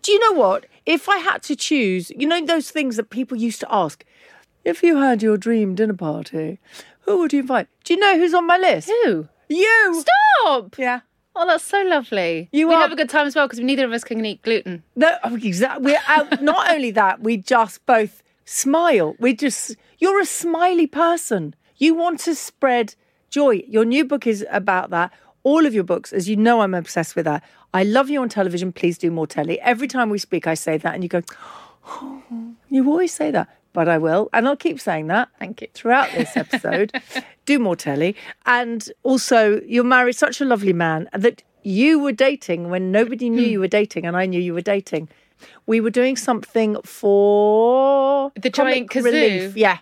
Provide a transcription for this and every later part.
do you know what? If I had to choose, you know those things that people used to ask, if you had your dream dinner party, who would you invite? Do you know who's on my list? Who? You. Stop! Yeah. Oh, that's so lovely. We have a good time as well because neither of us can eat gluten. No, exactly. We're out. Not only that, we just both smile. You're a smiley person. You want to spread joy. Your new book is about that. All of your books, as you know, I'm obsessed with that. I love you on television. Please do more telly. Every time we speak, I say that, and you go, oh, you always say that. But I will, and I'll keep saying that. Thank you. Throughout this episode. Do more telly. And also, you're married such a lovely man that you were dating when nobody knew you were dating, and I knew you were dating. We were doing something for... The giant kazoo. Relief. Yeah.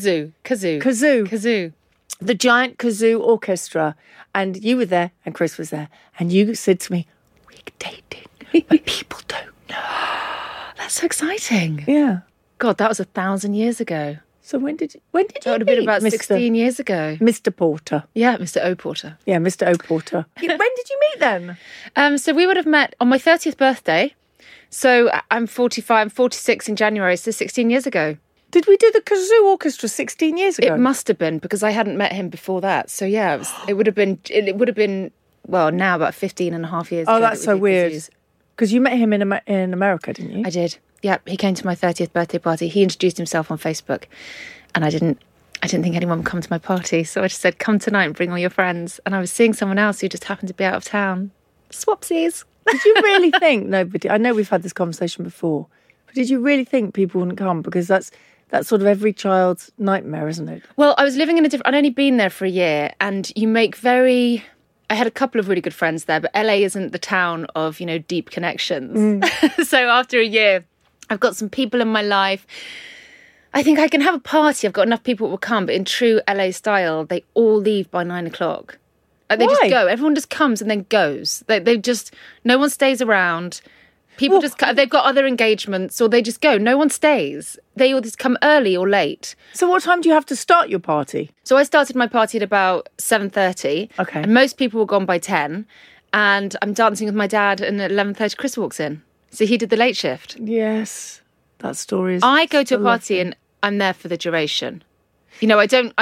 Kazoo. The giant kazoo orchestra. And you were there, and Chris was there. And you said to me, we're dating, but people don't know. That's so exciting. Yeah. God, that was 1,000 years ago. So when did you That would have been about Mr. 16 years ago. Mr. Porter. Yeah, Mr. O. Porter. Yeah, Mr. O. Porter. When did you meet them? So we would have met on my 30th birthday. So I'm 45, 46 in January, so 16 years ago. Did we do the kazoo orchestra 16 years ago? It must have been because I hadn't met him before that. So yeah, it would have been, well, now about 15 and a half years ago. Oh, that's so weird. Because you met him in America, didn't you? I did. Yeah, he came to my 30th birthday party. He introduced himself on Facebook, and I didn't think anyone would come to my party, so I just said, come tonight and bring all your friends. And I was seeing someone else who just happened to be out of town. Swapsies. Did you really think nobody... I know we've had this conversation before, but did you really think people wouldn't come? Because that's sort of every child's nightmare, isn't it? Well, I was living in I'd only been there for a year, and you make I had a couple of really good friends there, but LA isn't the town of, deep connections. So after a year, I've got some people in my life. I think I can have a party. I've got enough people that will come, but in true LA style, they all leave by 9 o'clock. They just go. Everyone just comes and then goes. They just, no one stays around. People they've got other engagements or they just go. No one stays. They all just come early or late. So what time do you have to start your party? So I started my party at about 7:30. Okay. And most people were gone by 10. And I'm dancing with my dad, and at 11:30 Chris walks in. So he did the late shift. Yes. That story is... I go to a party and I'm there for the duration. I don't,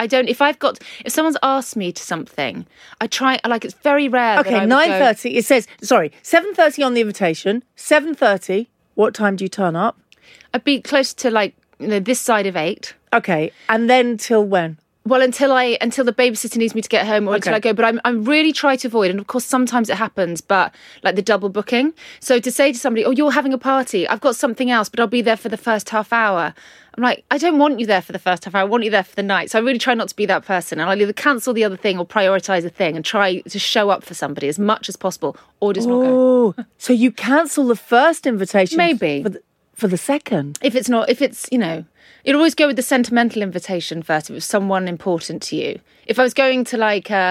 if someone's asked me to something, I try, it's very rare. Okay, 9:30, it says, 7:30 on the invitation, 7:30, what time do you turn up? I'd be close to this side of 8. Okay, and then till when? Well, until the babysitter needs me to get home or until I go. But I'm really try to avoid, and of course sometimes it happens, but like the double booking. So to say to somebody, oh, you're having a party, I've got something else, but I'll be there for the first half hour. I'm like, I don't want you there for the first half hour, I want you there for the night. So I really try not to be that person. And I'll either cancel the other thing or prioritise a thing and try to show up for somebody as much as possible or just not go. Oh, so you cancel the first invitation? Maybe. For the second? If it's you'd always go with the sentimental invitation first if it was someone important to you. If I was going to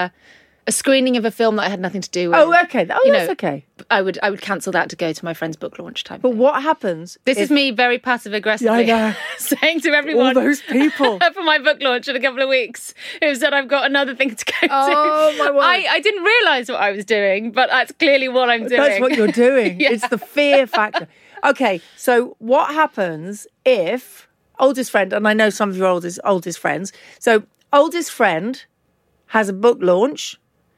a screening of a film that I had nothing to do with. Oh, okay. That's okay. I would cancel that to go to my friend's book launch time. But what happens? This is me very passive aggressively saying to everyone, all those people for my book launch in a couple of weeks who said I've got another thing to go to. Oh my word! I didn't realise what I was doing, but that's clearly what I'm doing. That's what you're doing. Yeah. It's the fear factor. Okay, so what happens if oldest friend, and I know some of your oldest friends, so oldest friend has a book launch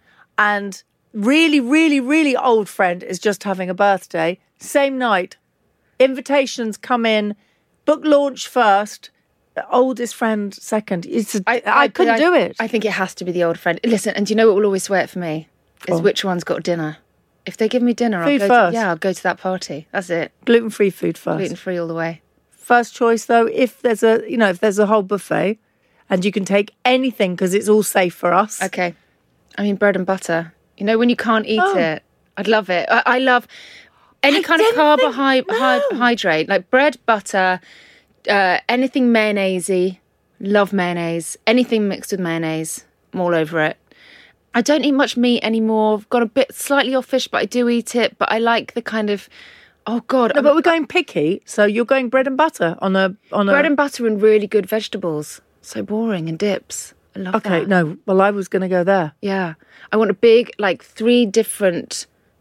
and really, really, really old friend is just having a birthday, same night, invitations come in, book launch first, oldest friend second. I couldn't do it. I think it has to be the old friend. Listen, and do you know what will always sway it for me? Is which one's got dinner. If they give me dinner, I'll go to that party. That's it. Gluten-free food first. Gluten-free all the way. First choice though, if there's a whole buffet and you can take anything because it's all safe for us. Okay. I mean, bread and butter. When you can't eat it, I'd love it. I love any kind of carbohydrate, like bread, butter, anything mayonnaise-y. Love mayonnaise. Anything mixed with mayonnaise. I'm all over it. I don't eat much meat anymore. I've got a bit slightly off fish, but I do eat it. But I like the kind of, oh God. No, but we're going picky, so you're going bread and butter on a... Bread and butter and really good vegetables. So boring, and dips. I love that. Okay, no, well, I was going to go there. Yeah. I want a big, 3 different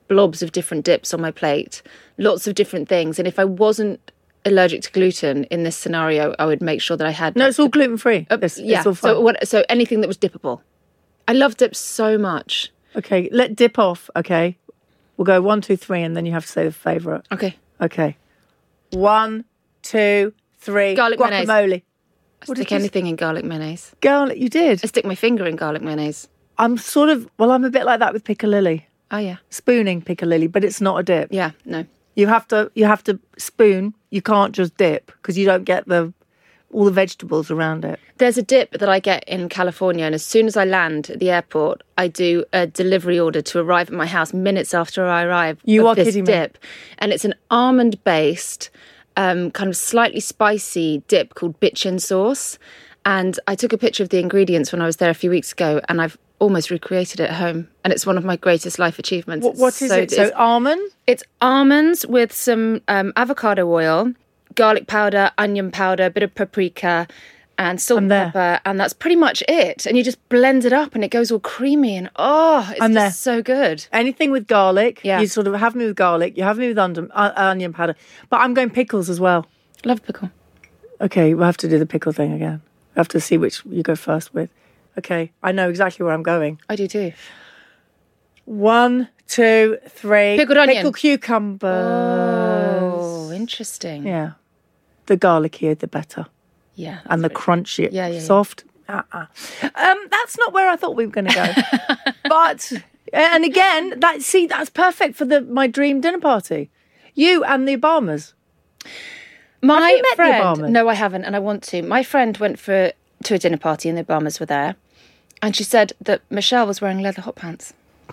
blobs of different dips on my plate, lots of different things. And if I wasn't allergic to gluten in this scenario, I would make sure that I had... No, it's all gluten-free. Yeah, it's all fine. So anything that was dippable. I love dips so much. Okay, let dip off, okay? We'll go 1, 2, 3, and then you have to say the favourite. Okay. 1, 2, 3. Garlic mayonnaise. Guacamole. I stick anything in garlic mayonnaise. Garlic, you did? I stick my finger in garlic mayonnaise. I'm a bit like that with piccalilli. Oh, yeah. Spooning piccalilli, but it's not a dip. Yeah, no. You have to spoon. You can't just dip because you don't get all the vegetables around it. There's a dip that I get in California, and as soon as I land at the airport, I do a delivery order to arrive at my house minutes after I arrive. You are this kidding dip. me. And it's an almond-based, kind of slightly spicy dip called bitchin sauce. And I took a picture of the ingredients when I was there a few weeks ago, and I've almost recreated it at home. And it's one of my greatest life achievements. What is it? So almond? It's almonds with some avocado oil, garlic powder, onion powder, a bit of paprika, and salt and pepper, and that's pretty much it. And you just blend it up, and it goes all creamy, and it's just so good. Anything with garlic, yeah. You sort of have me with garlic, you have me with onion powder. But I'm going pickles as well. Love pickle. Okay, we'll have to do the pickle thing again. We'll have to see which you go first with. Okay, I know exactly where I'm going. I do too. 1, 2, 3. Pickled onion. Pickled cucumbers. Oh, interesting. Yeah. The garlicier, the better. Yeah. And the crunchier. Yeah. Soft. That's not where I thought we were going to go. But, and again, that's perfect for my dream dinner party. You and the Obamas. My Have you met friend, the Obamas? No, I haven't, and I want to. My friend went to a dinner party and the Obamas were there, and she said that Michelle was wearing leather hot pants.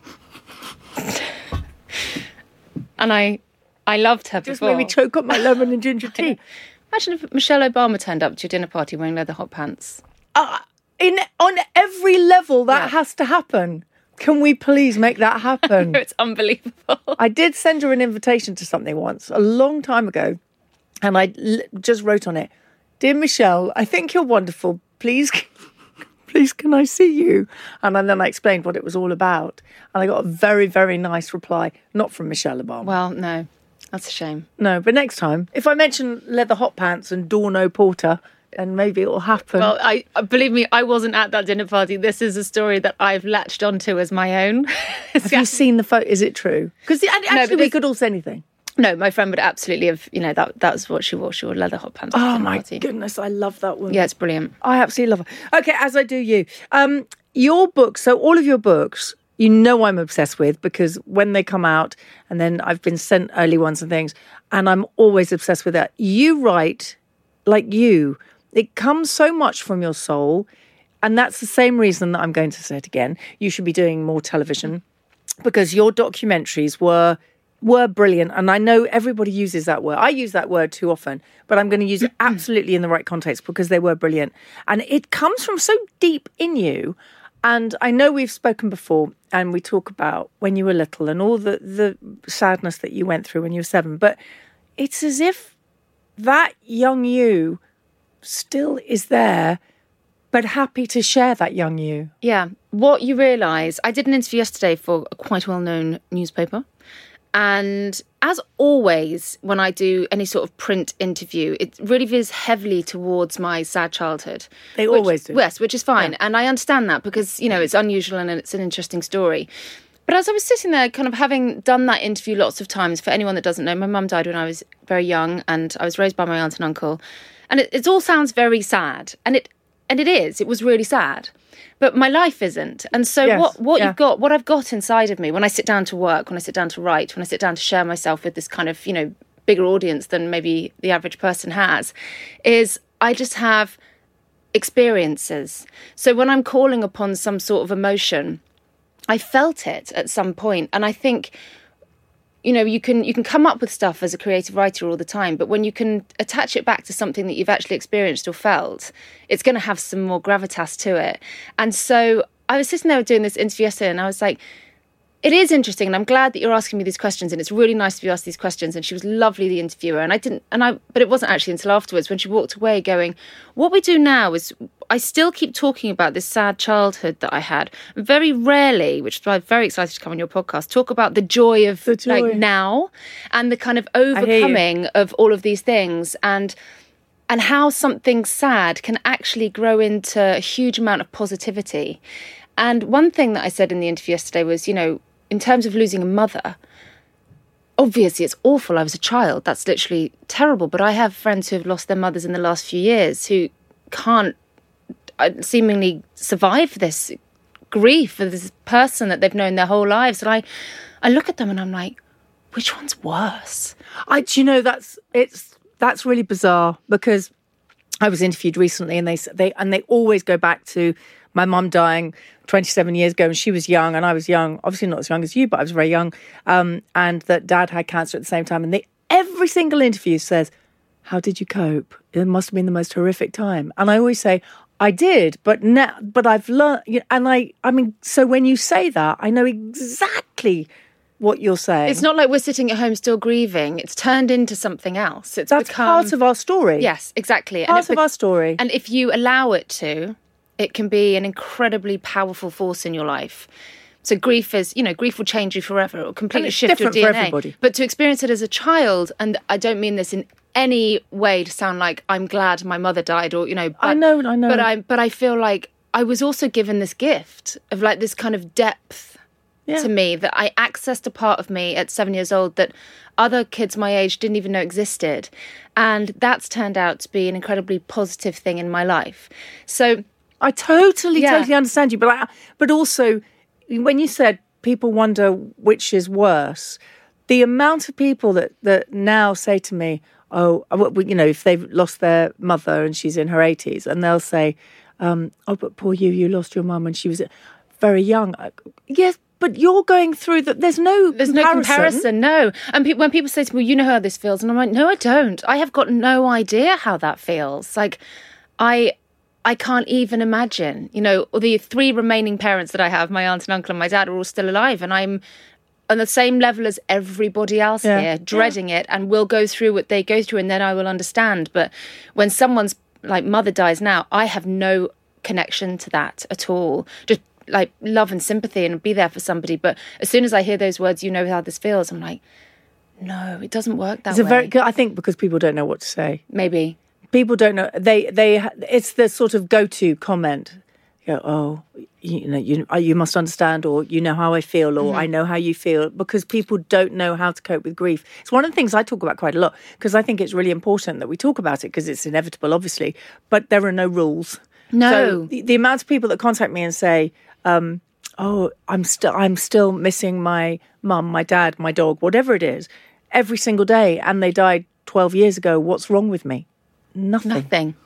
And I loved her Just before. made me choke up my lemon and ginger tea. Imagine if Michelle Obama turned up to your dinner party wearing leather hot pants. On every level, that has to happen. Can we please make that happen? It's unbelievable. I did send her an invitation to something once, a long time ago, and I just wrote on it, "Dear Michelle, I think you're wonderful. Please can I see you?" And then I explained what it was all about. And I got a very, very nice reply, not from Michelle Obama. Well, no, that's a shame. No, but next time, if I mention leather hot pants and Dorno Porter, and maybe it'll happen. Well, I believe me, I wasn't at that dinner party. This is a story that I've latched onto as my own. Have you seen the photo? Is it true? Because actually, we could all say anything. No, my friend would absolutely have, that's what she wore. She wore leather hot pants. Oh, my goodness. I love that woman. Yeah, it's brilliant. I absolutely love her. Okay, as I do you. Your books, so all of your books, I'm obsessed with because when they come out, and then I've been sent early ones and things, and I'm always obsessed with that. You write like you. It comes so much from your soul, and that's the same reason that I'm going to say it again. You should be doing more television because your documentaries were brilliant. And I know everybody uses that word. I use that word too often, but I'm going to use it absolutely in the right context because they were brilliant. And it comes from so deep in you. And I know we've spoken before and we talk about when you were little and all the sadness that you went through when you were 7. But it's as if that young you still is there, but happy to share that young you. Yeah. What you realise, I did an interview yesterday for a quite well-known newspaper. And as always, when I do any sort of print interview, it really veers heavily towards my sad childhood. They always do. Yes, which is fine. Yeah. And I understand that because, it's unusual and it's an interesting story. But as I was sitting there, kind of having done that interview lots of times, for anyone that doesn't know, my mum died when I was very young and I was raised by my aunt and uncle. And it all sounds very sad. And it is. It was really sad. But my life isn't. And so what I've got inside of me when I sit down to work, when I sit down to write, when I sit down to share myself with this kind of, bigger audience than maybe the average person has, is I just have experiences. So when I'm calling upon some sort of emotion, I felt it at some point. And I think, you can come up with stuff as a creative writer all the time, but when you can attach it back to something that you've actually experienced or felt, it's going to have some more gravitas to it. And so I was sitting there doing this interview yesterday and I was like, It is interesting, and I'm glad that you're asking me these questions, and it's really nice to be asked these questions. And she was lovely, the interviewer, but it wasn't actually until afterwards when she walked away going, what we do now is I still keep talking about this sad childhood that I had. Very rarely, which is why I'm very excited to come on your podcast, talk about the joy of like now and the kind of overcoming of all of these things and how something sad can actually grow into a huge amount of positivity. And one thing that I said in the interview yesterday was, in terms of losing a mother, obviously it's awful. I was a child. That's literally terrible. But I have friends who have lost their mothers in the last few years who can't seemingly survive this grief of this person that they've known their whole lives. And I look at them and I'm like, which one's worse? That's really bizarre, because I was interviewed recently and they always go back to my mum dying 27 years ago, and she was young and I was young, obviously not as young as you, but I was very young, and that dad had cancer at the same time. And every single interview says, how did you cope? It must have been the most horrific time. And I always say, I did, but I've learned, and I mean, so when you say that, I know exactly what you're saying. It's not like we're sitting at home still grieving. It's turned into something else. That's part of our story. Yes, exactly. Part of our story. And if you allow it to, it can be an incredibly powerful force in your life. So grief will change you forever. It will completely shift your DNA. For everybody. But to experience it as a child, and I don't mean this in any way to sound like I'm glad my mother died, or but, I know. But I feel like I was also given this gift of like this kind of depth to me, that I accessed a part of me at 7 years old that other kids my age didn't even know existed, and that's turned out to be an incredibly positive thing in my life. So I totally understand you, but also when you said people wonder which is worse, the amount of people that now say to me, if they've lost their mother and she's in her 80s, and they'll say, but poor you lost your mum when she was very young. Yes, but you're going through that. There's no comparison. No. And when people say to me, you know how this feels, and I'm like, no, I don't. I have got no idea how that feels. Like, I can't even imagine. The 3 remaining parents that I have, my aunt and uncle and my dad, are all still alive, and I'm on the same level as everybody else here, dreading it, and will go through what they go through, and then I will understand. But when someone's like mother dies now, I have no connection to that at all. Just like love and sympathy and be there for somebody. But as soon as I hear those words, how this feels, I'm like, no, it doesn't work that way. I think because people don't know what to say. Maybe. People don't know. It's the sort of go-to comment. You must understand, or you know how I feel, or I know how you feel, because people don't know how to cope with grief. It's one of the things I talk about quite a lot, because I think it's really important that we talk about it, because it's inevitable, obviously, but there are no rules. No. So the amount of people that contact me and say, I'm still missing my mum, my dad, my dog, whatever it is, every single day, and they died 12 years ago. What's wrong with me? Nothing.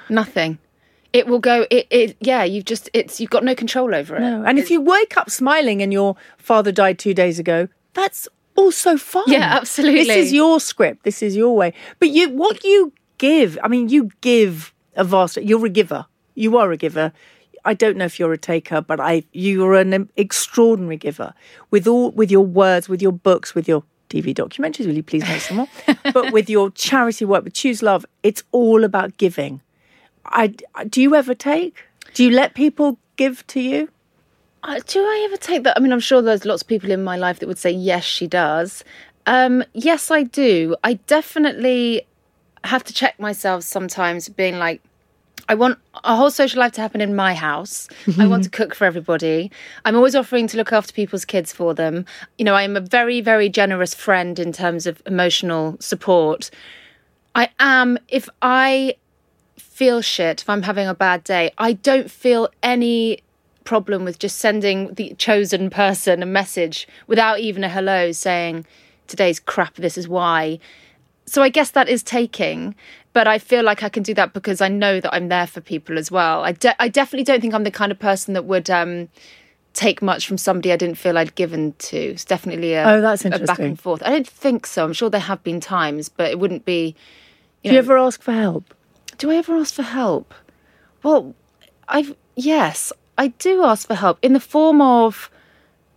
It will go. You've got no control over it. No. And if you wake up smiling and your father died 2 days ago, that's also fine. Yeah, absolutely. This is your script. This is your way. But what you give, you give a vast. You're a giver. You are a giver. I don't know if you're a taker, but you're an extraordinary giver with your words, with your books, with your TV documentaries. Will you please make some more? But with your charity work, with Choose Love, it's all about giving. Do you ever take? Do you let people give to you? Do I ever take that? I'm sure there's lots of people in my life that would say, yes, she does. Yes, I do. I definitely have to check myself sometimes, being like, I want a whole social life to happen in my house. I want to cook for everybody. I'm always offering to look after people's kids for them. I am a very, very generous friend in terms of emotional support. I am, if I feel shit, if I'm having a bad day, I don't feel any problem with just sending the chosen person a message without even a hello saying, today's crap, this is why. So I guess that is taking, but I feel like I can do that because I know that I'm there for people as well. I definitely don't think I'm the kind of person that would take much from somebody I didn't feel I'd given to. It's definitely that's a interesting. back and forth. I don't think so. I'm sure there have been times, but it wouldn't be... Do you ever ask for help? Do I ever ask for help? Well, yes, I do ask for help in the form of...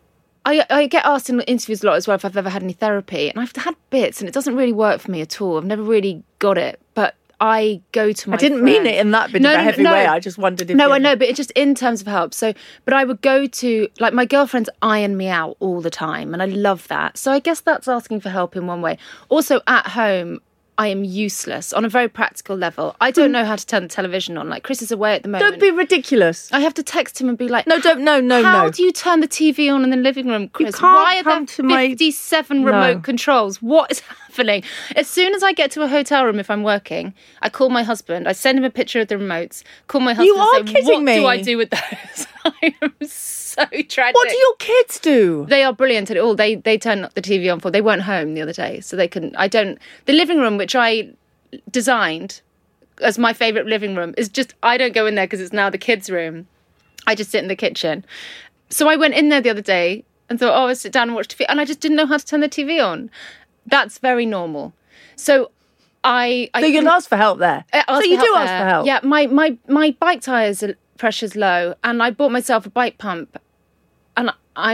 I get asked in interviews a lot as well if I've ever had any therapy, and I've had bits, and it doesn't really work for me at all. I've never really got it, but I go to my I didn't mean it in that bit of a heavy way. I just wondered if... No, I know, but it's just in terms of help. So, but I would go to, like, my girlfriends iron me out all the time, and I love that. So I guess that's asking for help in one way. Also, at home, I am useless on a very practical level. I don't know how to turn the television on. Like, Chris is away at the moment. Don't be ridiculous. I have to text him and be like, no. How do you turn the TV on in the living room, Chris? You can't Why are come there to my... 57 remote controls? What is happening? As soon as I get to a hotel room, if I'm working, I call my husband. I send him a picture of the remotes. Call my husband and say, what do I do with those? I am so tragic. What do your kids do? They are brilliant at it all. They turn the TV on for... They weren't home the other day, so they couldn't... The living room, which I designed as my favourite living room, is just... I don't go in there because it's now the kids' room. I just sit in the kitchen. So I went in there the other day and thought, I'll sit down and watch TV. And I just didn't know how to turn the TV on. That's very normal. So So you'd ask for help there. So you do ask for help. Yeah, my bike tyres pressure's low, and I bought myself a bike pump. And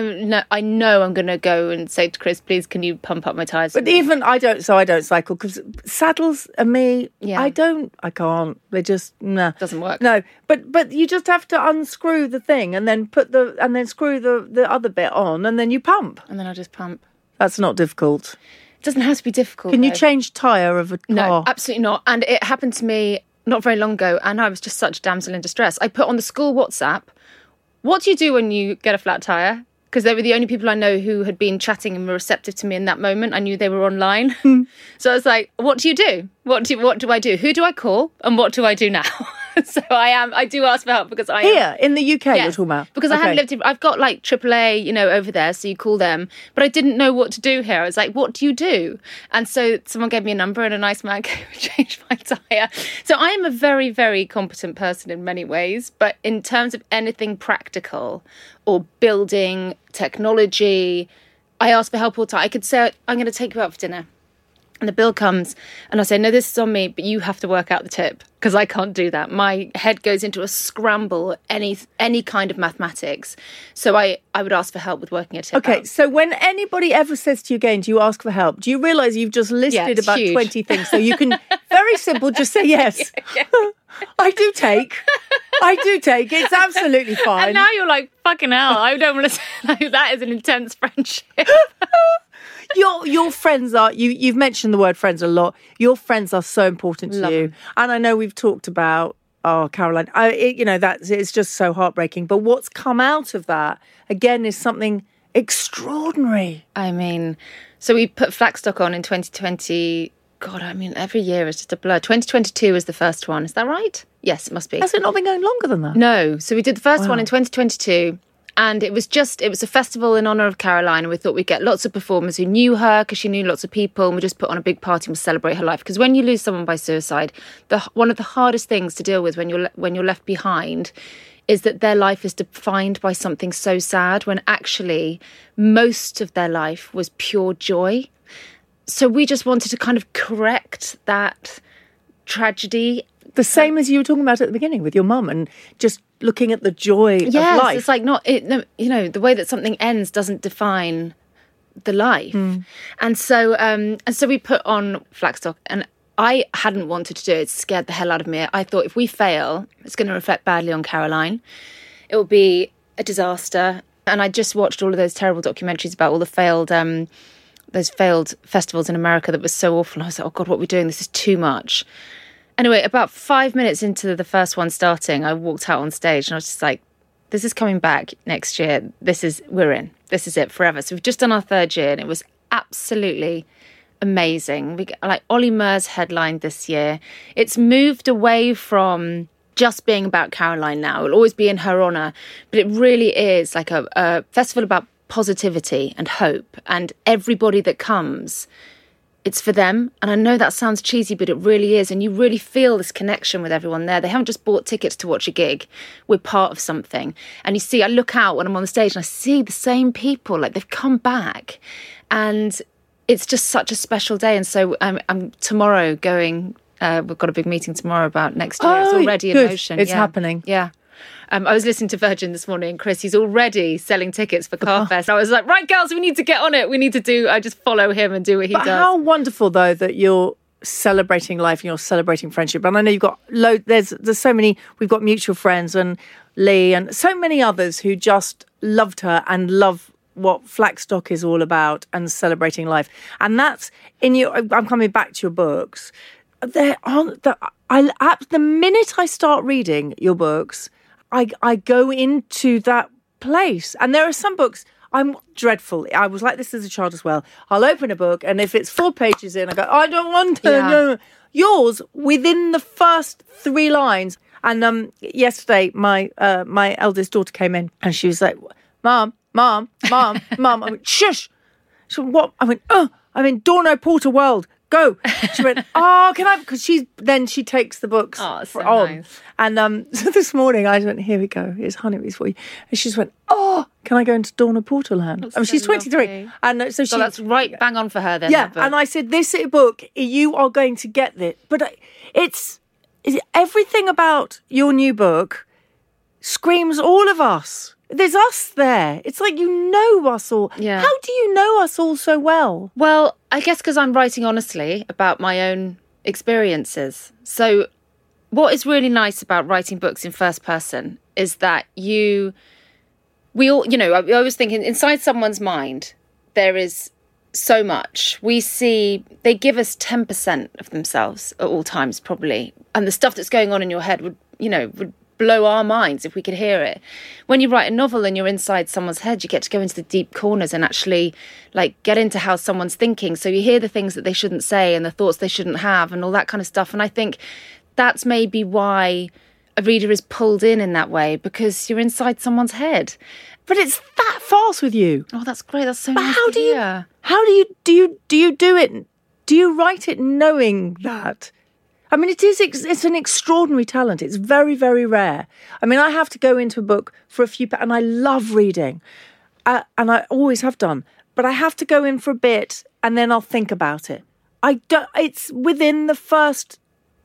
I know I'm going to go and say to Chris, please, can you pump up my tyres? But even I don't cycle because saddles and me, yeah. I can't. They just, nah. Doesn't work. No, but you just have to unscrew the thing and then screw the other bit on, and then you pump. And then I just pump. That's not difficult. It doesn't have to be difficult. Can you change tyre of a car? No, absolutely not. And it happened to me not very long ago, and I was just such a damsel in distress. I put on the school WhatsApp, what do you do when you get a flat tyre? Because they were the only people I know who had been chatting and were receptive to me in that moment. I knew they were online. So I was like, what do you do? What do I do? Who do I call? And what do I do now? So I do ask for help because Here, in the UK, you're talking about? Because I hadn't lived in... I've got like AAA, over there, so you call them. But I didn't know what to do here. I was like, what do you do? And so someone gave me a number and a nice man came and changed my tyre. So I am a very, very competent person in many ways. But in terms of anything practical or building technology, I ask for help all the time. I could say, I'm going to take you out for dinner. And the bill comes and I say, no, this is on me, but you have to work out the tip because I can't do that. My head goes into a scramble, any kind of mathematics. So I would ask for help with working a tip Okay, out. so when anybody ever says to you again, do you ask for help? Do you realise you've just listed about huge. 20 things? So you can, very simple, just say yes. Yeah. I do take. It's absolutely fine. And now you're like, fucking hell, I don't want to say like, that is an intense friendship. Your friends are, you've mentioned the word friends a lot. Your friends are so important to Love you. them. And I know we've talked about, Caroline, it's just so heartbreaking. But what's come out of that, again, is something extraordinary. I mean, so we put Flaxstock on in 2020. God, I mean, every year is just a blur. 2022 is the first one. Is that right? Yes, it must be. Has it not been going longer than that? No. So we did the first one in 2022. And it was a festival in honour of Caroline. And we thought we'd get lots of performers who knew her because she knew lots of people. And we just put on a big party and we celebrate her life. Because when you lose someone by suicide, one of the hardest things to deal with when you're left behind is that their life is defined by something so sad when actually most of their life was pure joy. So we just wanted to kind of correct that tragedy. The same as you were talking about at the beginning with your mum and just looking at the joy of life. It's like the way that something ends doesn't define the life. And so we put on Flaxstock, and I hadn't wanted to do it. It scared the hell out of me. I thought if we fail, it's going to reflect badly on Caroline. It will be a disaster. And I just watched all of those terrible documentaries about all the failed festivals in America that was so awful. And I was like, oh God, what are we doing? This is too much. Anyway, about 5 minutes into the first one starting, I walked out on stage and I was just like, this is coming back next year. We're in. This is it forever. So we've just done our third year and it was absolutely amazing. Ollie Murs headlined this year. It's moved away from just being about Caroline now. It'll always be in her honour. But it really is like a festival about positivity and hope. And everybody that comes, it's for them. And I know that sounds cheesy, but it really is. And you really feel this connection with everyone there. They haven't just bought tickets to watch a gig. We're part of something. And you see, I look out when I'm on the stage and I see the same people, like they've come back. And it's just such a special day. And so I'm tomorrow going, we've got a big meeting tomorrow about next year. It's already in motion. It's happening. Yeah. I was listening to Virgin this morning, and Chris, he's already selling tickets for Carfest. I was like, right, girls, we need to get on it. I just follow him and do what he does. How wonderful, though, that you're celebrating life and you're celebrating friendship. And I know you've got there's so many, we've got mutual friends and Lee and so many others who just loved her and love what Flaxstock is all about and celebrating life. And that's I'm coming back to your books. The minute I start reading your books, I go into that place. And there are some books I'm dreadful. I was like this as a child as well. I'll open a book and if it's 4 pages in, I go, I don't want to. Yeah. No. Yours, within the first 3 lines. And yesterday, my eldest daughter came in and she was like, Mom. I went, shush. She went, what? I went, I'm in Dorno Porter World. Go. She went, oh, can I? Because she takes the books on. Nice. And so this morning I went, here we go. Here's honeybees for you. And she just went, oh, can I go into Dorno Porter land? She's 23. Lovely. And so that's right bang on for her then. Yeah. And I said, this book, you are going to get this. But it's everything about your new book screams all of us. There's us there. It's like you know us all. Yeah. How do you know us all so well? Well, I guess because I'm writing honestly about my own experiences. So what is really nice about writing books in first person is that we all, I was thinking inside someone's mind, there is so much. They give us 10% of themselves at all times, probably. And the stuff that's going on in your head would blow our minds if we could hear it. When you write a novel and you're inside someone's head, you get to go into the deep corners and actually get into how someone's thinking. So you hear the things that they shouldn't say and the thoughts they shouldn't have and all that kind of stuff. And I think that's maybe why a reader is pulled in that way, because you're inside someone's head. But it's that fast with you. Oh, that's great. That's so nice to hear. How do you do it? Do you write it knowing that? I mean, it's an extraordinary talent. It's very, very rare. I mean, I have to go into a book for a few, and I love reading, and I always have done, but I have to go in for a bit and then I'll think about it. It's within the first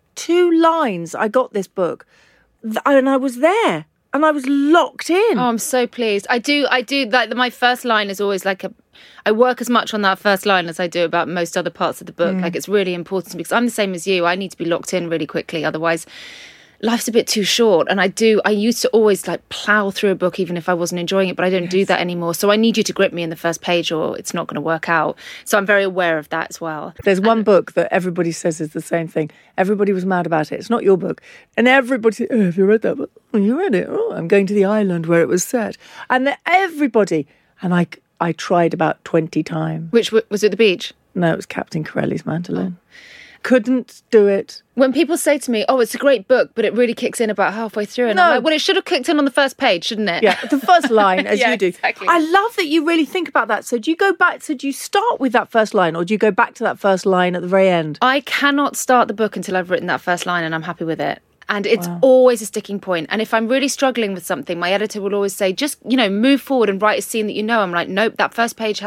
2 lines I got this book and I was there and I was locked in. Oh, I'm so pleased. I do my first line is always I work as much on that first line as I do about most other parts of the book. It's really important because I'm the same as you. I need to be locked in really quickly. Otherwise, life's a bit too short. And I used to always plow through a book even if I wasn't enjoying it, but I don't do that anymore. So I need you to grip me in the first page or it's not going to work out. So I'm very aware of that as well. There's one book that everybody says is the same thing. Everybody was mad about it. It's not your book. And everybody said, have you read that book? Oh, you read it? Oh, I'm going to the island where it was set. And everybody, and I tried about 20 times. Which was it, The Beach? No, it was Captain Corelli's Mandolin. Couldn't do it. When people say to me, oh, it's a great book, but it really kicks in about halfway through. And I'm like, well, it should have kicked in on the first page, shouldn't it? Yeah, the first line, as you do. Exactly. I love that you really think about that. So do you go back, do you start with that first line or do you go back to that first line at the very end? I cannot start the book until I've written that first line and I'm happy with it. And it's always a sticking point. And if I'm really struggling with something, my editor will always say, just, move forward and write a scene that you know. I'm like, nope, that first page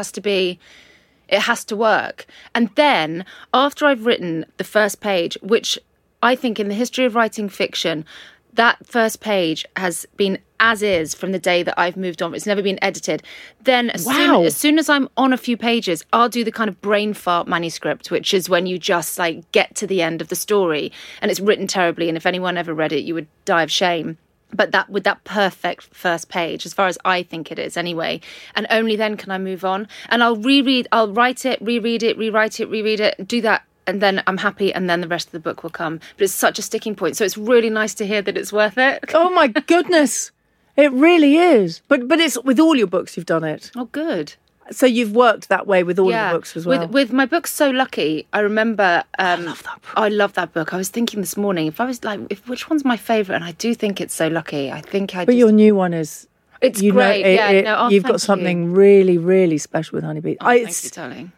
it has to work. And then after I've written the first page, which I think in the history of writing fiction, that first page has been as is from the day that I've moved on. It's never been edited. Then as soon as I'm on a few pages, I'll do the kind of brain fart manuscript, which is when you just get to the end of the story and it's written terribly. And if anyone ever read it, you would die of shame. But with that perfect first page, as far as I think it is anyway, and only then can I move on. And I'll write it, reread it, rewrite it, reread it, do that. And then I'm happy, and then the rest of the book will come. But it's such a sticking point. So it's really nice to hear that it's worth it. Oh, my goodness. It really is. But it's with all your books you've done it. Oh, good. So you've worked that way with all your books as well? With my book, So Lucky, I remember... I love that book. I love that book. I was thinking this morning, if I was which one's my favourite? And I do think it's So Lucky. But your new one is... It's great. You've got something really, really special with Honeybees. Thank you, darling.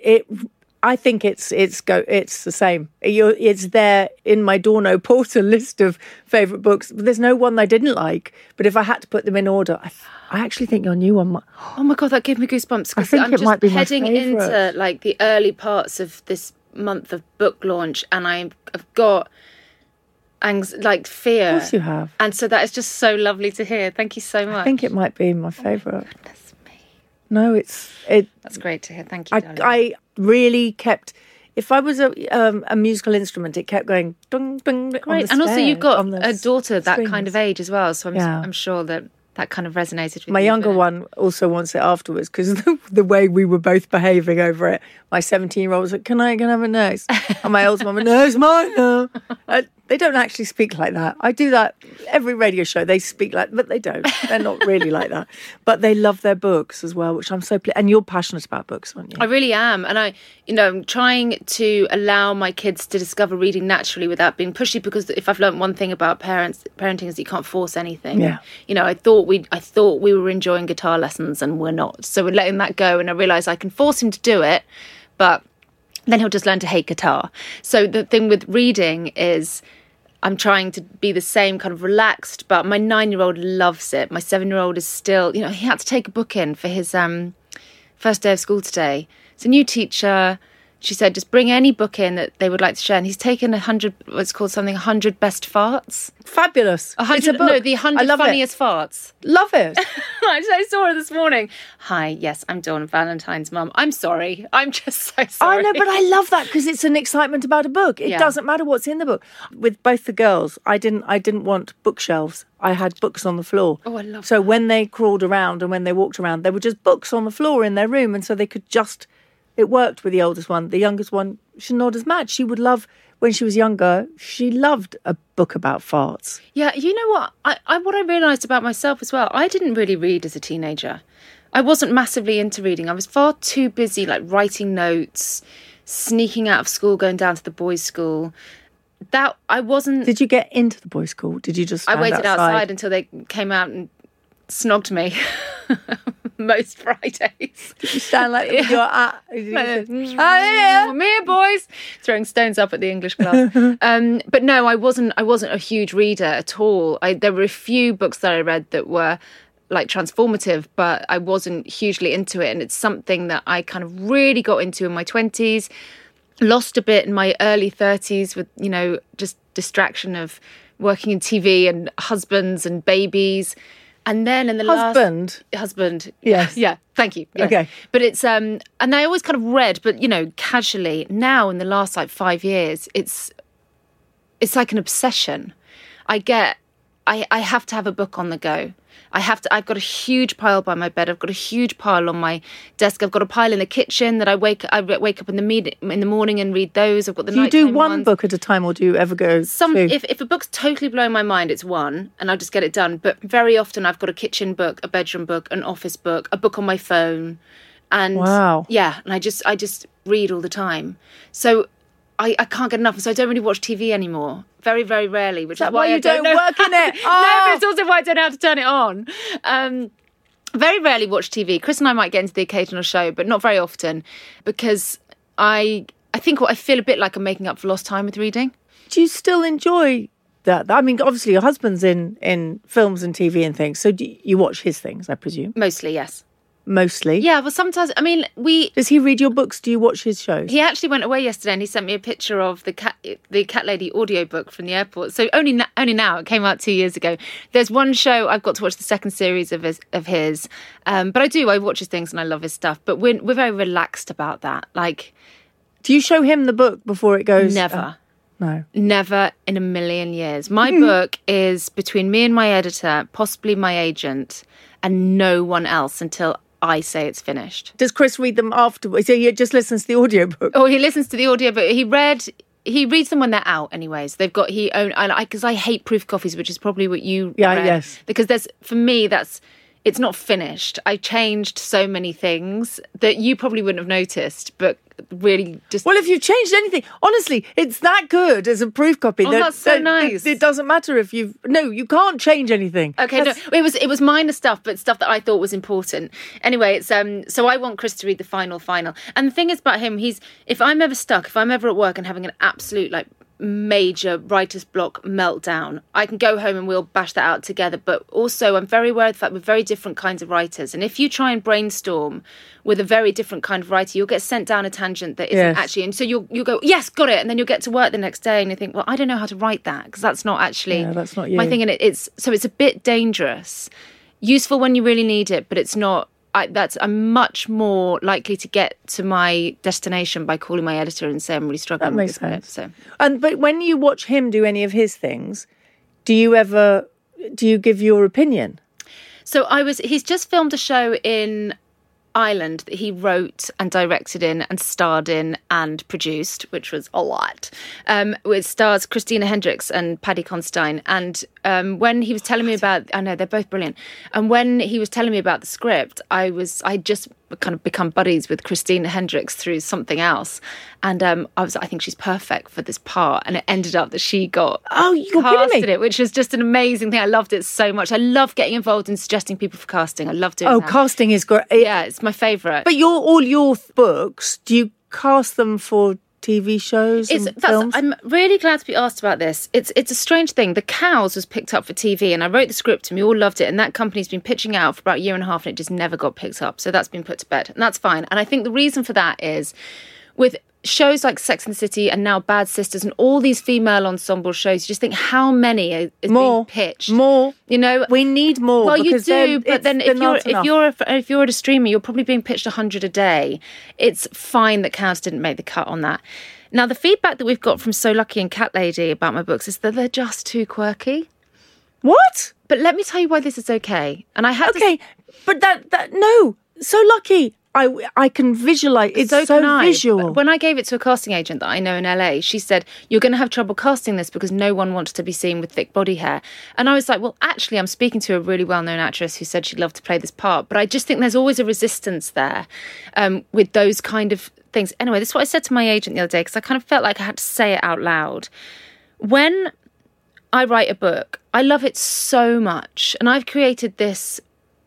I think it's the same. It's there in my Dorno Porter list of favourite books. But there's no one I didn't like. But if I had to put them in order, I actually think your new one. Oh my God, that gave me goosebumps. I think it might be my heading into the early parts of this month of book launch, and I've got like fear. Of course you have. And so that is just so lovely to hear. Thank you so much. I think it might be my favourite. Goodness me. No, That's great to hear. Thank you, darling. I really kept. If I was a musical instrument, it kept going dung dung. Great. And also you've got a daughter that kind of age as well, so I'm sure that kind of resonated with my you. younger one also wants it afterwards because the way we were both behaving over it. My 17-year-old was like, can I have it next? And my older one went, no, it's mine now. They don't actually speak like that. I do that every radio show. They speak like, but they don't. They're not really like that. But they love their books as well, which I'm so pleased. And you're passionate about books, aren't you? I really am. And I'm trying to allow my kids to discover reading naturally without being pushy, because if I've learned one thing about parenting is that you can't force anything. Yeah. I thought we were enjoying guitar lessons and we're not. So we're letting that go. And I realised I can force him to do it, but then he'll just learn to hate guitar. So the thing with reading is I'm trying to be the same kind of relaxed, but my 9-year-old loves it. My 7-year-old is still, he had to take a book in for his first day of school today. It's a new teacher. She said, just bring any book in that they would like to share. And he's taken 100 best farts. Fabulous. 100, no, the 100 funniest farts. Love it. I saw her this morning. Hi, yes, I'm Dawn, Valentine's mum. I'm sorry. I'm just so sorry. I know, but I love that because it's an excitement about a book. It doesn't matter what's in the book. With both the girls, I didn't want bookshelves. I had books on the floor. Oh, I love So that. when they crawled around and when they walked around, there were just books on the floor in their room, and so they could just... It worked with the oldest one. The youngest one, she's not as mad. She would love, when she was younger, she loved a book about farts. Yeah, you know what? What I realised about myself as well, I didn't really read as a teenager. I wasn't massively into reading. I was far too busy, like writing notes, sneaking out of school, going down to the boys' school. That I wasn't... Did you get into the boys' school? Did you just stand I waited outside until they came out and snogged me. Most Fridays. You stand like with your Come here, boys, throwing stones up at the English class. But no, I wasn't a huge reader at all. There were a few books that I read that were like transformative, but I wasn't hugely into it. And it's something that I kind of really got into in my 20s, lost a bit in my early 30s with, just distraction of working in TV and husbands and babies. And then in the husband. Yes. Yeah. Thank you. Yes. Okay. But it's, and I always kind of read, but, casually. Now in the last 5 years, it's like an obsession. I have to have a book on the go. I've got a huge pile by my bed. I've got a huge pile on my desk. I've got a pile in the kitchen that I wake up in the morning and read those. I've got the nighttime Do you do one ones. book at a time, or do you ever go If a book's totally blowing my mind, it's one, and I'll just get it done. But very often I've got a kitchen book, a bedroom book, an office book, a book on my phone. And wow. Yeah, and I just read all the time. So I can't get enough. So I don't really watch TV anymore. Very, very rarely, which is why you don't work in it. No, but it's also why I don't know how to turn it on. Very rarely watch TV. Chris and I might get into the occasional show, but not very often, because I think I feel a bit like I'm making up for lost time with reading. Do you still enjoy that? I mean, obviously your husband's in films and TV and things, so do you watch his things, I presume? Mostly, yes. Mostly? Yeah, but sometimes, Does he read your books? Do you watch his shows? He actually went away yesterday and he sent me a picture of the Cat Lady audiobook from the airport. So only now, it came out 2 years ago. There's one show, I've got to watch the second series of his. But I watch his things and I love his stuff. But we're very relaxed about that. Like, do you show him the book before it goes? Never. No. Never in a million years. My book is between me and my editor, possibly my agent, and no one else until I say it's finished. Does Chris read them afterwards? So he just listens to the audiobook? Oh, he listens to the audio, but he reads them when they're out anyways. Because I hate proof copies, which is probably what you read. Yes. Because for me, it's not finished. I changed so many things that you probably wouldn't have noticed, but really just... Well, if you've changed anything, honestly, it's that good as a proof copy. Oh, that's so nice. It doesn't matter if you've... No, you can't change anything. Okay, no, it was minor stuff, but stuff that I thought was important. Anyway, it's so I want Chris to read the final. And the thing is about him, if I'm ever stuck, if I'm ever at work and having an absolute major writer's block meltdown, I can go home and we'll bash that out together. But also I'm very aware of the fact we're very different kinds of writers. And if you try and brainstorm with a very different kind of writer, you'll get sent down a tangent that isn't actually. And so you'll go, yes, got it. And then you'll get to work the next day and you think, well, I don't know how to write that because that's not actually that's not you. my thing. And it's a bit dangerous. Useful when you really need it, but it's not. I'm much more likely to get to my destination by calling my editor and say I'm really struggling. That makes with sense. Bit, But when you watch him do any of his things, do you give your opinion? So he's just filmed a show in Ireland that he wrote and directed in and starred in and produced, which was a lot. It stars Christina Hendricks and Paddy Considine. And when he was telling me about, I know they're both brilliant. And when he was telling me about the script, I just kind of become buddies with Christina Hendricks through something else. And I think she's perfect for this part. And it ended up that she got cast in it, which was just an amazing thing. I loved it so much. I love getting involved in suggesting people for casting. I love doing that. Casting is great. Yeah, it's my favourite. But all your books, do you cast them for TV shows and films? I'm really glad to be asked about this. It's a strange thing. The Cows was picked up for TV and I wrote the script and we all loved it, and that company's been pitching out for about a year and a half and it just never got picked up. So that's been put to bed and that's fine. And I think the reason for that is with shows like Sex and the City and now Bad Sisters and all these female ensemble shows, you just think how many is being pitched. More. You know, we need more. Well, you do, but then if you're at a streamer, you're probably being pitched 100 a day. It's fine that Cows didn't make the cut on that. Now, the feedback that we've got from So Lucky and Cat Lady about my books is that they're just too quirky. What? But let me tell you why this is okay. And I had but that no, So Lucky. I can visualise. It's so visual. When I gave it to a casting agent that I know in LA, she said, you're going to have trouble casting this because no one wants to be seen with thick body hair. And I was like, well, actually, I'm speaking to a really well-known actress who said she'd love to play this part. But I just think there's always a resistance there with those kind of things. Anyway, this is what I said to my agent the other day because I kind of felt like I had to say it out loud. When I write a book, I love it so much. And I've created this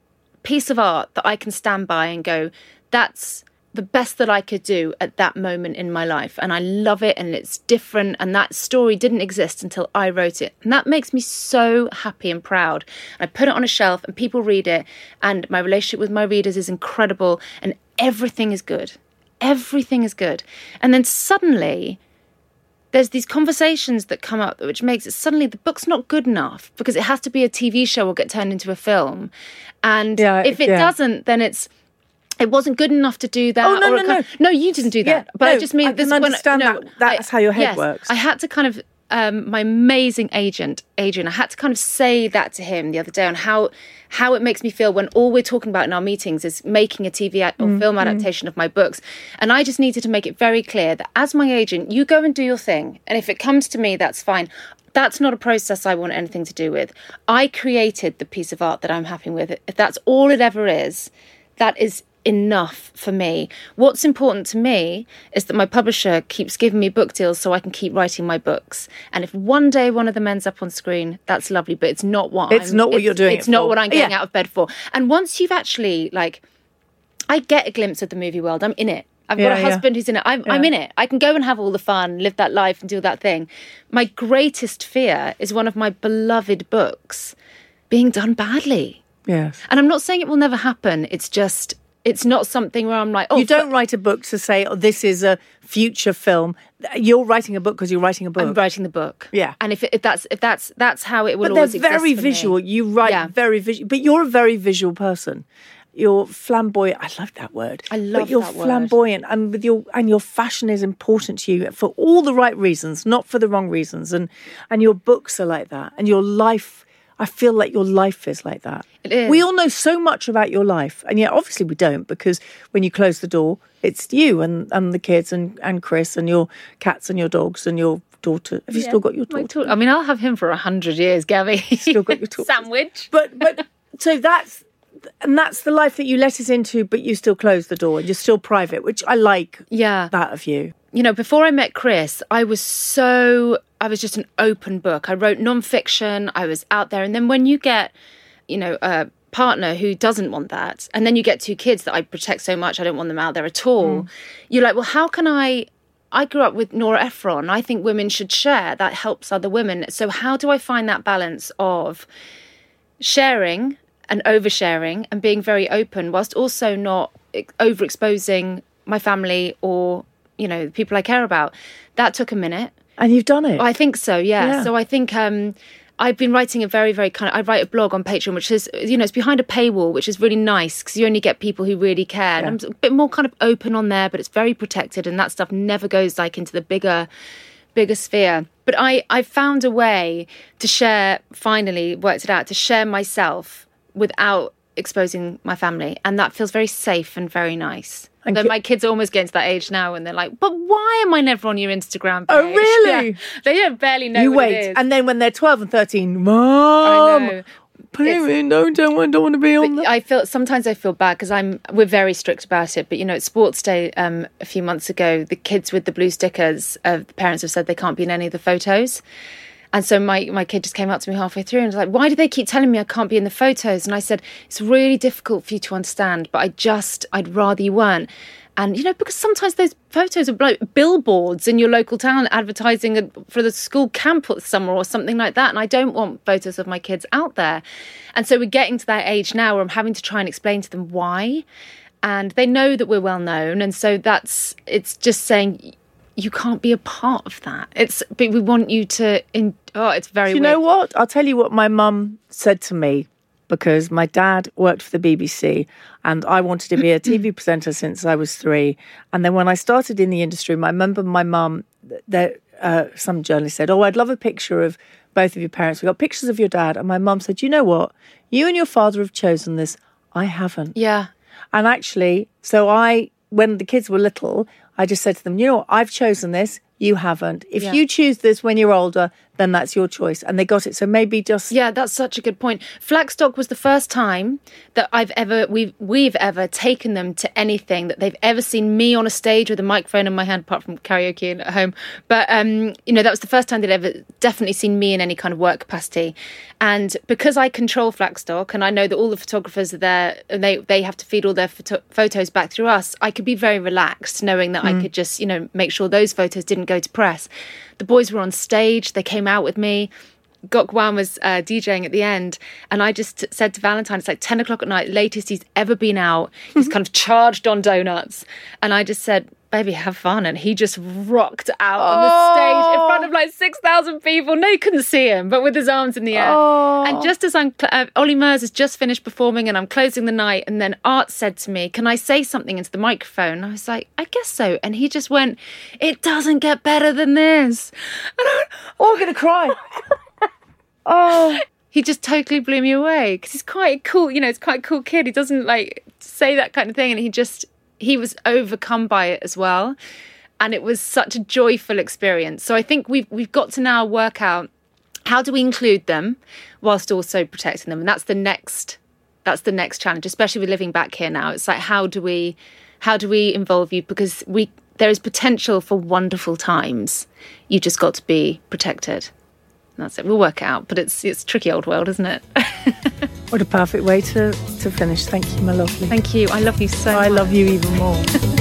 piece of art that I can stand by and go, that's the best that I could do at that moment in my life. And I love it and it's different. And that story didn't exist until I wrote it. And that makes me so happy and proud. I put it on a shelf and people read it. And my relationship with my readers is incredible. And everything is good. Everything is good. And then suddenly there's these conversations that come up which makes it suddenly the book's not good enough because it has to be a TV show or get turned into a film. And if it doesn't, then it wasn't good enough to do that. Oh, no. No, you didn't do that. But I just mean... I can understand that's how your head works. I had to kind of... my amazing agent, Adrian, I had to kind of say that to him the other day on how it makes me feel when all we're talking about in our meetings is making a TV or film adaptation of my books. And I just needed to make it very clear that as my agent, you go and do your thing. And if it comes to me, that's fine. That's not a process I want anything to do with. I created the piece of art that I'm happy with. If that's all it ever is, that is enough for me. What's important to me is that my publisher keeps giving me book deals so I can keep writing my books. And if one day one of them ends up on screen, that's lovely, but it's not what you're doing. It's not what I'm getting out of bed for. And once you've actually, I get a glimpse of the movie world. I'm in it. I've got a husband who's in it. I'm in it. I can go and have all the fun, live that life and do that thing. My greatest fear is one of my beloved books being done badly. Yes. And I'm not saying it will never happen. It's just... It's not something where I'm like, you don't write a book to say, this is a future film. You're writing a book because you're writing a book. I'm writing the book. Yeah. And if that's how it will always exist. But they're very visual. You write very visual. But you're a very visual person. You're flamboyant. I love that word. I love but you're that flamboyant, and your fashion is important to you for all the right reasons, not for the wrong reasons. And your books are like that. And your life, I feel like your life is like that. It is. We all know so much about your life, and yet obviously we don't, because when you close the door, it's you and the kids and Chris and your cats and your dogs and your daughter. Have you still got your daughter? I mean, I'll have him for 100 years, Gabby. Still got your daughter. Sandwich. But so that's the life that you let us into, but you still close the door and you're still private, which I like. Yeah, that of you. You know, before I met Chris, I was just an open book. I wrote non-fiction. I was out there. And then when you get, a partner who doesn't want that, and then you get two kids that I protect so much, I don't want them out there at all. You're like, well, how can I I grew up with Nora Ephron. I think women should share. That helps other women. So how do I find that balance of sharing and oversharing and being very open whilst also not overexposing my family or, you know, the people I care about? That took a minute. And you've done it. I think so, yeah. So I think I've been writing a very, very I write a blog on Patreon, which is, you know, it's behind a paywall, which is really nice because you only get people who really care. And I'm a bit more kind of open on there, but it's very protected and that stuff never goes like into the bigger sphere. But I found a way to share, finally worked it out, to share myself without exposing my family. And that feels very safe and very nice. Though my kids are almost getting to that age now and they're like, but why am I never on your Instagram page? Oh, really? Yeah. They don't barely know you what wait, it is. and then when they're 12 and 13, Mom, I know. don't want to be on that. Sometimes I feel bad because we're very strict about it. But, you know, at Sports Day a few months ago, the kids with the blue stickers, the parents have said they can't be in any of the photos. And so my kid just came up to me halfway through and was like, why do they keep telling me I can't be in the photos? And I said, it's really difficult for you to understand, but I'd rather you weren't. And, you know, because sometimes those photos are like billboards in your local town advertising for the school camp summer or something like that. And I don't want photos of my kids out there. And so we're getting to that age now where I'm having to try and explain to them why. And they know that we're well known. And so it's just saying, you can't be a part of that. But we want you to. It's very. You know what? I'll tell you what my mum said to me, because my dad worked for the BBC, and I wanted to be a TV presenter since I was 3. And then when I started in the industry, I remember my mum. Some journalist said, "Oh, I'd love a picture of both of your parents. We got pictures of your dad." And my mum said, "You know what? You and your father have chosen this. I haven't." Yeah. And actually, when the kids were little, I just said to them, you know what, I've chosen this, you haven't. If you choose this when you're older, then that's your choice. And they got it. So maybe just... Yeah, that's such a good point. Flaxstock was the first time that we've ever taken them to anything, that they've ever seen me on a stage with a microphone in my hand, apart from karaoke at home. But, you know, that was the first time they'd ever definitely seen me in any kind of work capacity. And because I control Flaxstock and I know that all the photographers are there and they have to feed all their photos back through us, I could be very relaxed knowing that I could just, you know, make sure those photos didn't go to press. The boys were on stage, they came out with me. Gok Wan was DJing at the end, and I just said to Valentine, it's like 10 o'clock at night, latest he's ever been out. He's kind of charged on donuts. And I just said, baby, have fun. And he just rocked out on the stage in front of like 6,000 people. No, you couldn't see him, but with his arms in the air. And just as Ollie Murs has just finished performing and I'm closing the night, and then Art said to me, can I say something into the microphone? I was like, I guess so. And he just went, it doesn't get better than this. And I went, I'm going to cry. He just totally blew me away because he's quite a cool, you know, he's quite a cool kid. He doesn't like say that kind of thing. And he was overcome by it as well. And it was such a joyful experience. So I think we've got to now work out, how do we include them whilst also protecting them? And that's the next challenge, especially with living back here now. It's like, how do we involve you? Because there is potential for wonderful times. You just got to be protected. That's it. We'll work it out. But it's tricky old world, isn't it? What a perfect way to finish. Thank you, my lovely. Thank you. I love you so much. I love you even more.